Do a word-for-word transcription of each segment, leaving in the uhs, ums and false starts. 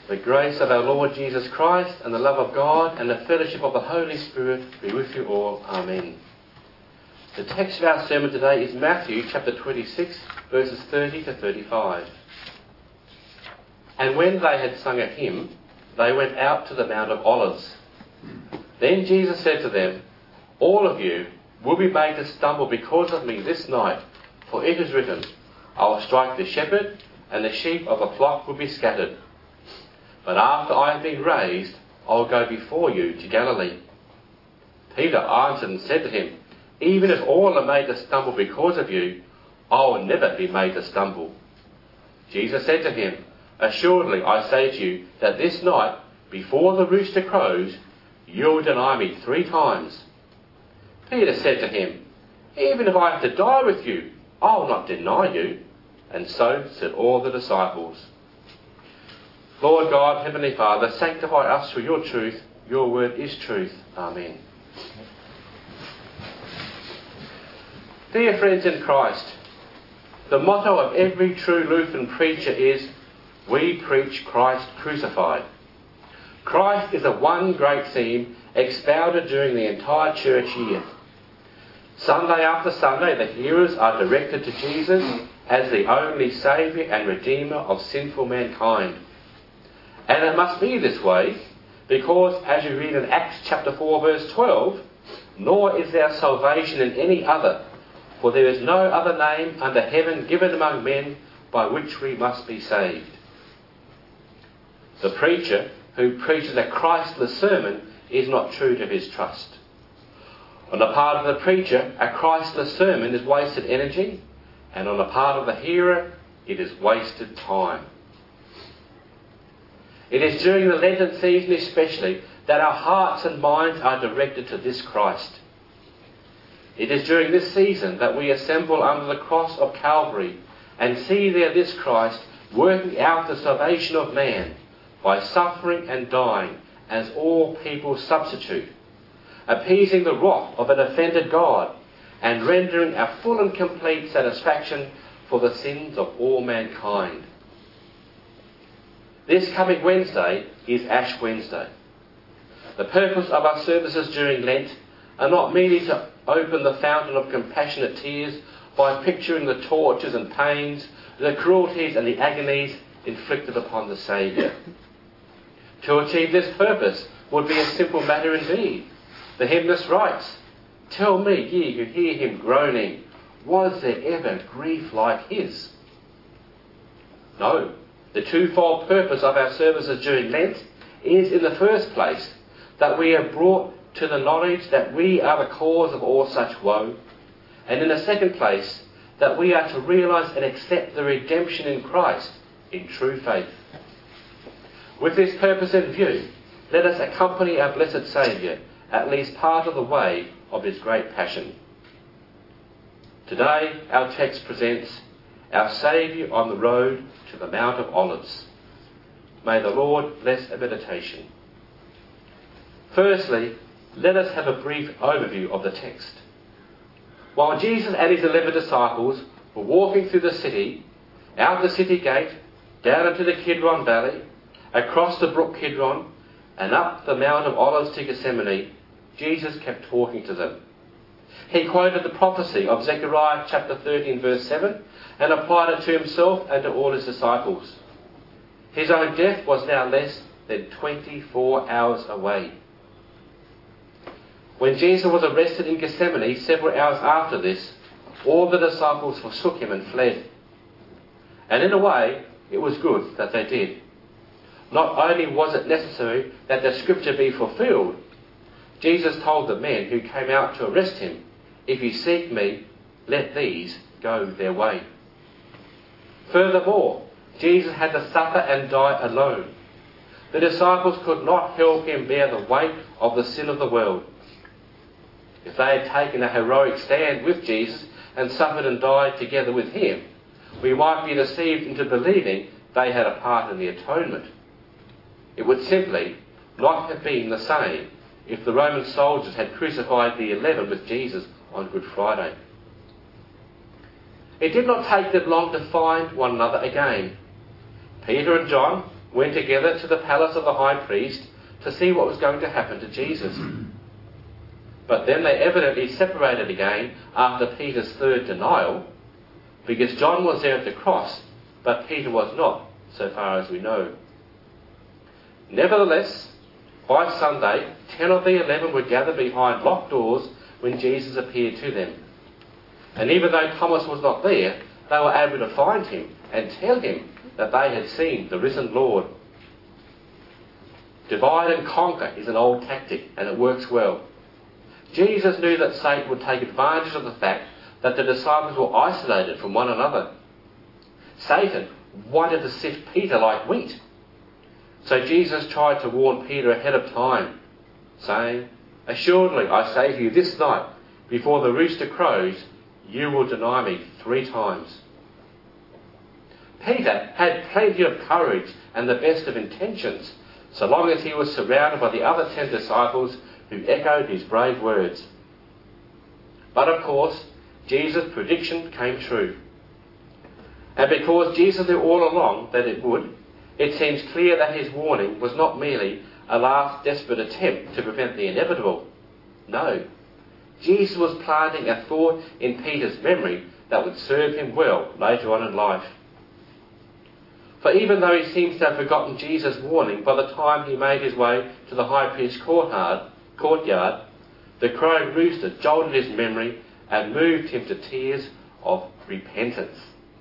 The grace of our Lord Jesus Christ and the love of God and the fellowship of the Holy Spirit be with you all. Amen. The text of our sermon today is Matthew chapter twenty-six, verses thirty to thirty-five. And when they had sung a hymn, they went out to the Mount of Olives. Then Jesus said to them, "All of you will be made to stumble because of me this night, for it is written, I will strike the shepherd, and the sheep of the flock will be scattered. But after I have been raised, I will go before you to Galilee." Peter answered and said to him, "Even if all are made to stumble because of you, I will never be made to stumble." Jesus said to him, "Assuredly I say to you that this night, before the rooster crows, you will deny me three times." Peter said to him, "Even if I have to die with you, I will not deny you." And so said all the disciples. Lord God, Heavenly Father, sanctify us through your truth. Your word is truth. Amen. Dear friends in Christ, the motto of every true Lutheran preacher is, "We preach Christ crucified." Christ is the one great theme expounded during the entire church year. Sunday after Sunday, the hearers are directed to Jesus as the only Saviour and Redeemer of sinful mankind. And it must be this way because, as you read in Acts chapter four verse twelve, "Nor is there salvation in any other, for there is no other name under heaven given among men by which we must be saved." The preacher who preaches a Christless sermon is not true to his trust. On the part of the preacher, a Christless sermon is wasted energy, and on the part of the hearer, it is wasted time. It is during the Lenten season especially that our hearts and minds are directed to this Christ. It is during this season that we assemble under the cross of Calvary and see there this Christ working out the salvation of man by suffering and dying as all people's substitute, appeasing the wrath of an offended God and rendering a full and complete satisfaction for the sins of all mankind. This coming Wednesday is Ash Wednesday. The purpose of our services during Lent are not merely to open the fountain of compassionate tears by picturing the tortures and pains, the cruelties and the agonies inflicted upon the Saviour. To achieve this purpose would be a simple matter indeed. The hymnist writes, "Tell me, ye who hear him groaning, was there ever grief like his?" No, the twofold purpose of our services during Lent is, in the first place, that we are brought to the knowledge that we are the cause of all such woe, and in the second place, that we are to realise and accept the redemption in Christ in true faith. With this purpose in view, let us accompany our blessed Saviour at least part of the way of his great passion. Today, our text presents our Saviour on the road to the Mount of Olives. May the Lord bless our meditation. Firstly, let us have a brief overview of the text. While Jesus and his eleven disciples were walking through the city, out the city gate, down into the Kidron Valley, across the brook Kidron, and up the Mount of Olives to Gethsemane, Jesus kept talking to them. He quoted the prophecy of Zechariah chapter thirteen verse seven and applied it to himself and to all his disciples. His own death was now less than twenty-four hours away. When Jesus was arrested in Gethsemane several hours after this, all the disciples forsook him and fled. And in a way, it was good that they did. Not only was it necessary that the scripture be fulfilled, Jesus told the men who came out to arrest him, "If you seek me, let these go their way." Furthermore, Jesus had to suffer and die alone. The disciples could not help him bear the weight of the sin of the world. If they had taken a heroic stand with Jesus and suffered and died together with him, we might be deceived into believing they had a part in the atonement. It would simply not have been the same if the Roman soldiers had crucified the eleven with Jesus on Good Friday. It did not take them long to find one another again. Peter and John, went together to the palace of the high priest to see what was going to happen to Jesus. But then they evidently separated again after Peter's third denial, because John was there at the cross, but Peter was not, so far as we know. Nevertheless, by Sunday, ten of the eleven were gathered behind locked doors when Jesus appeared to them. And even though Thomas was not there, they were able to find him and tell him that they had seen the risen Lord. Divide and conquer is an old tactic, and it works well. Jesus knew that Satan would take advantage of the fact that the disciples were isolated from one another. Satan wanted to sift Peter like wheat. So Jesus tried to warn Peter ahead of time, saying, "Assuredly, I say to you, this night, before the rooster crows, you will deny me three times." Peter had plenty of courage and the best of intentions, so long as he was surrounded by the other ten disciples who echoed his brave words. But of course, Jesus' prediction came true. And because Jesus knew all along that it would, it seems clear that his warning was not merely a last desperate attempt to prevent the inevitable. No, Jesus was planting a thought in Peter's memory that would serve him well later on in life. For even though he seems to have forgotten Jesus' warning by the time he made his way to the high priest's courtyard, courtyard, the crowing rooster jolted his memory and moved him to tears of repentance.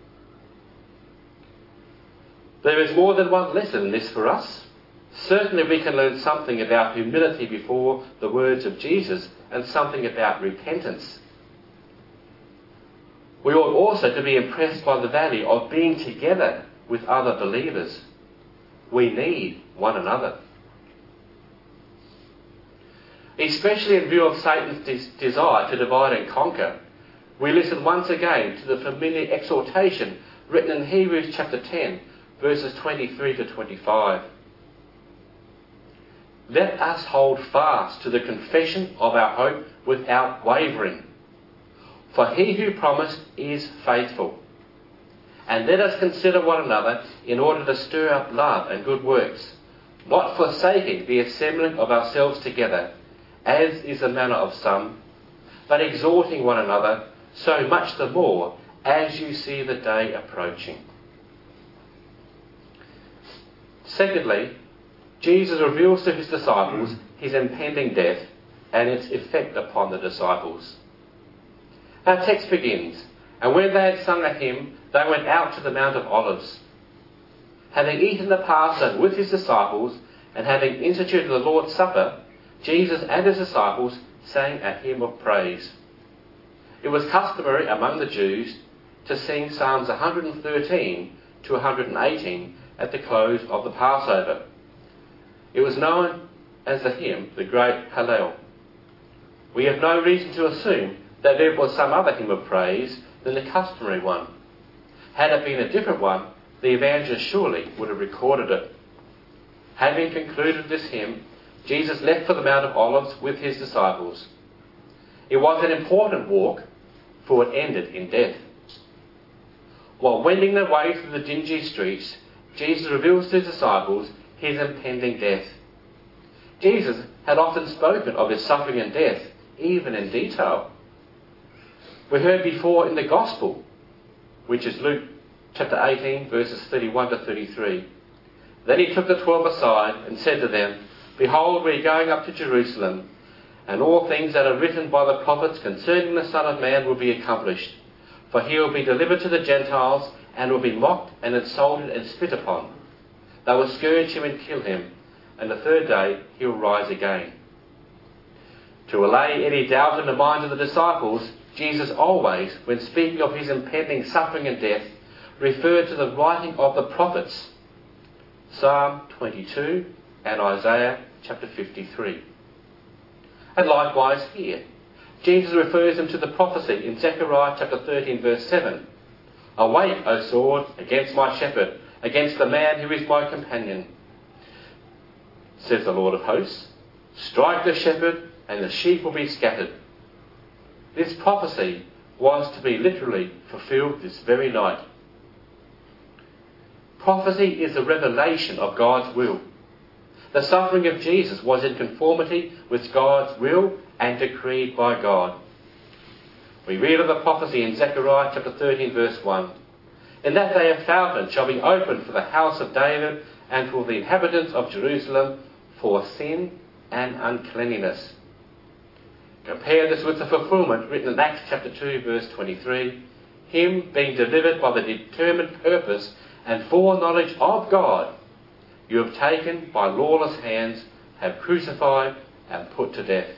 There is more than one lesson in this for us. Certainly we can learn something about humility before the words of Jesus and something about repentance. We ought also to be impressed by the value of being together with other believers. We need one another. Especially in view of Satan's des- desire to divide and conquer, we listen once again to the familiar exhortation written in Hebrews chapter ten, verses twenty-three to twenty-five. Let us hold fast to the confession of our hope without wavering, for he who promised is faithful. And let us consider one another in order to stir up love and good works, not forsaking the assembling of ourselves together, as is the manner of some, but exhorting one another, so much the more as you see the day approaching. Secondly, Jesus reveals to his disciples his impending death and its effect upon the disciples. Our text begins, "And when they had sung a hymn, they went out to the Mount of Olives. Having eaten the Passover with his disciples, and having instituted the Lord's Supper, Jesus and his disciples sang a hymn of praise." It was customary among the Jews to sing Psalms one hundred thirteen to one hundred eighteen at the close of the Passover. It was known as the hymn, the Great Hallel. We have no reason to assume that there was some other hymn of praise than the customary one. Had it been a different one, the evangelist surely would have recorded it. Having concluded this hymn, Jesus left for the Mount of Olives with his disciples. It was an important walk, for it ended in death. While wending their way through the dingy streets, Jesus reveals to his disciples his impending death. Jesus had often spoken of his suffering and death, even in detail. We heard before in the Gospel, which is Luke chapter eighteen, verses thirty-one to thirty-three. Then he took the twelve aside and said to them, "Behold, we are going up to Jerusalem, and all things that are written by the prophets concerning the Son of Man will be accomplished. For he will be delivered to the Gentiles, and will be mocked and insulted and spit upon. They will scourge him and kill him, and the third day he will rise again." To allay any doubt in the minds of the disciples, Jesus always, when speaking of his impending suffering and death, referred to the writing of the prophets, Psalm twenty-two and Isaiah chapter fifty-three. And likewise here, Jesus refers them to the prophecy in Zechariah chapter thirteen, verse seven. "Awake, O sword, against my shepherd, against the man who is my companion, says the Lord of hosts. Strike the shepherd, and the sheep will be scattered." This prophecy was to be literally fulfilled this very night. Prophecy is the revelation of God's will. The suffering of Jesus was in conformity with God's will and decreed by God. We read of the prophecy in Zechariah chapter thirteen verse one. In that day a fountain shall be opened for the house of David and for the inhabitants of Jerusalem for sin and uncleanness. Compare this with the fulfilment written in Acts chapter two verse twenty-three. Him being delivered by the determined purpose and foreknowledge of God, you have taken by lawless hands, have crucified and put to death.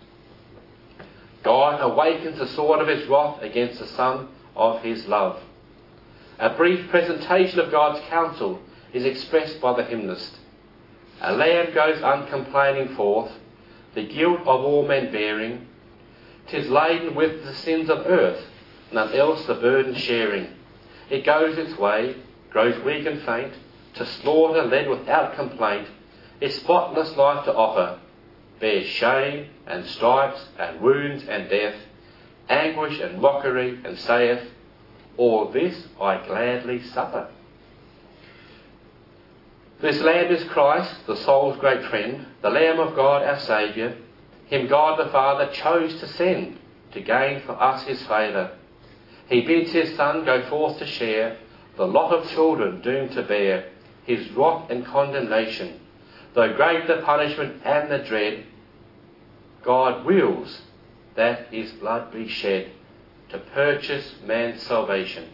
God awakens the sword of his wrath against the Son of his love. A brief presentation of God's counsel is expressed by the hymnist. A lamb goes uncomplaining forth, the guilt of all men bearing. 'Tis laden with the sins of earth, none else the burden sharing. It goes its way, grows weak and faint, to slaughter led without complaint, its spotless life to offer, bears shame and stripes and wounds and death, anguish and mockery, and saith, all this I gladly suffer. This Lamb is Christ, the soul's great friend, the Lamb of God our Saviour. Him God the Father chose to send to gain for us his favour. He bids his Son go forth to share the lot of children doomed to bear his wrath and condemnation. Though great the punishment and the dread, God wills that his blood be shed to purchase man's salvation.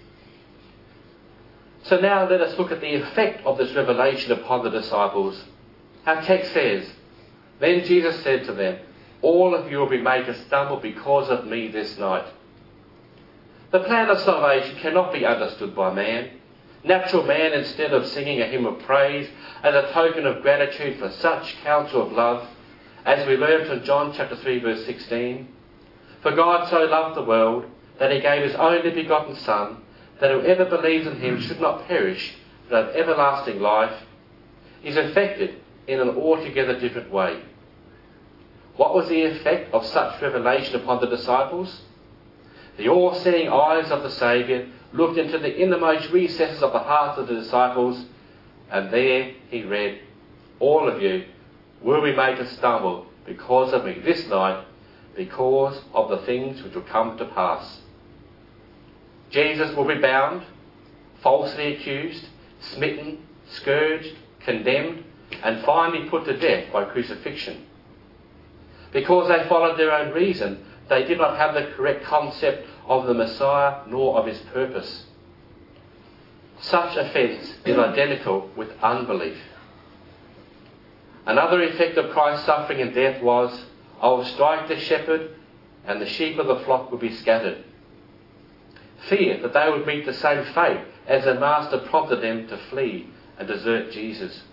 So now let us look at the effect of this revelation upon the disciples. Our text says, Then Jesus said to them, all of you will be made to stumble because of me this night. The plan of salvation cannot be understood by man. Natural man, instead of singing a hymn of praise as a token of gratitude for such counsel of love, as we learned in John chapter three verse sixteen, for God so loved the world that he gave his only begotten Son, that whoever believes in him should not perish, but have everlasting life, is affected in an altogether different way. What was the effect of such revelation upon the disciples? The all-seeing eyes of the Saviour looked into the innermost recesses of the hearts of the disciples, and there he read, all of you will be made to stumble because of me this night, because of the things which will come to pass. Jesus will be bound, falsely accused, smitten, scourged, condemned, and finally put to death by crucifixion. Because they followed their own reason, they did not have the correct concept of the Messiah nor of his purpose. Such offence is identical with unbelief. Another effect of Christ's suffering and death was, I will strike the shepherd, and the sheep of the flock will be scattered. Fear that they would meet the same fate as their master prompted them to flee and desert Jesus.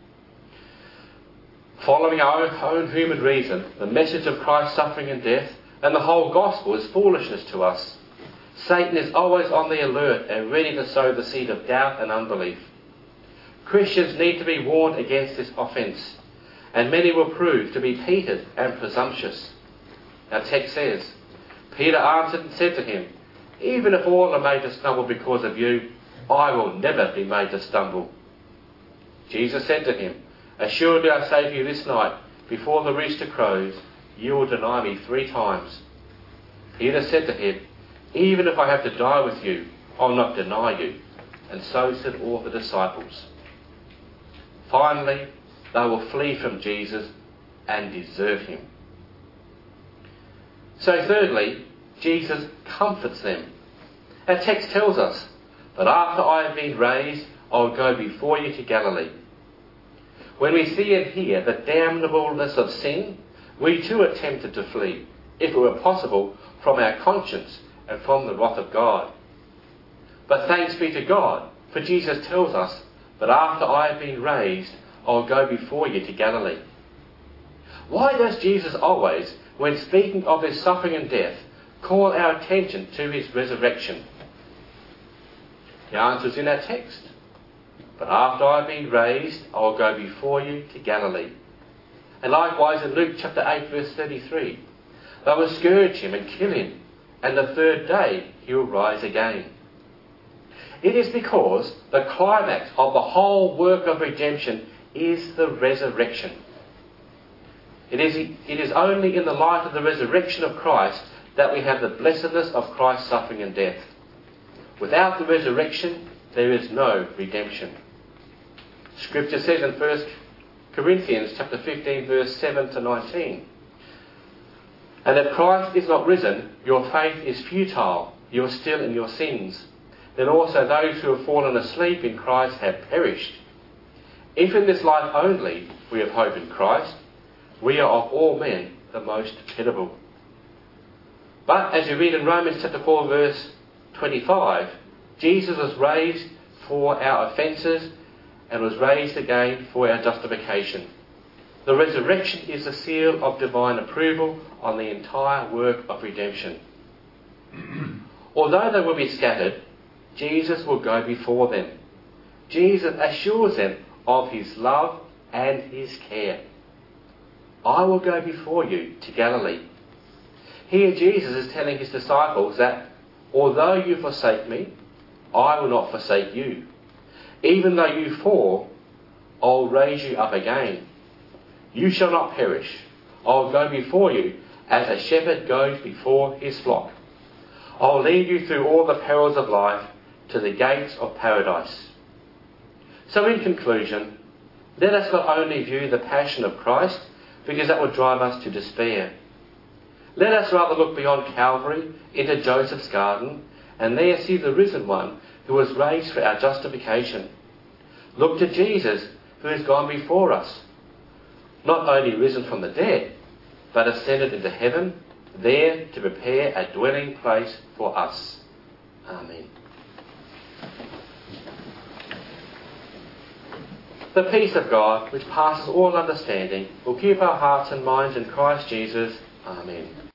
Following our own human reason, the message of Christ's suffering and death and the whole gospel is foolishness to us. Satan is always on the alert and ready to sow the seed of doubt and unbelief. Christians need to be warned against this offence, and many will prove to be petered and presumptuous. Our text says, Peter answered and said to him, even if all are made to stumble because of you, I will never be made to stumble. Jesus said to him, assuredly I say to you this night, before the rooster crows, you will deny me three times. Peter said to him, even if I have to die with you, I'll not deny you. And so said all the disciples. Finally, they will flee from Jesus and desert him. So thirdly, Jesus comforts them. Our text tells us, but after I have been raised, I will go before you to Galilee. When we see and hear the damnableness of sin, we too are tempted to flee, if it were possible, from our conscience and from the wrath of God. But thanks be to God, for Jesus tells us that after I have been raised, I will go before you to Galilee. Why does Jesus always, when speaking of his suffering and death, call our attention to his resurrection? The answer is in our text. But after I have been raised, I will go before you to Galilee. And likewise in Luke chapter eight verse thirty-three, they will scourge him and kill him, and the third day he will rise again. It is because the climax of the whole work of redemption is the resurrection. It is, it is only in the light of the resurrection of Christ that we have the blessedness of Christ's suffering and death. Without the resurrection, there is no redemption. Scripture says in First Corinthians chapter fifteen, verse seven to nineteen, "And if Christ is not risen, your faith is futile, you are still in your sins. Then also those who have fallen asleep in Christ have perished. If in this life only we have hope in Christ, we are of all men the most pitiable." But as you read in Romans chapter four, verse twenty-five, Jesus was raised for our offences and was raised again for our justification. The resurrection is the seal of divine approval on the entire work of redemption. Although they will be scattered, Jesus will go before them. Jesus assures them of his love and his care. "I will go before you to Galilee." Here Jesus is telling his disciples that although you forsake me, I will not forsake you. Even though you fall, I'll raise you up again. You shall not perish. I'll go before you as a shepherd goes before his flock. I'll lead you through all the perils of life to the gates of paradise. So in conclusion, let us not only view the passion of Christ because that would drive us to despair. Let us rather look beyond Calvary into Joseph's garden and there see the risen one who was raised for our justification. Look to Jesus who has gone before us, not only risen from the dead, but ascended into heaven, there to prepare a dwelling place for us. Amen. The peace of God, which passes all understanding, will keep our hearts and minds in Christ Jesus. Amen.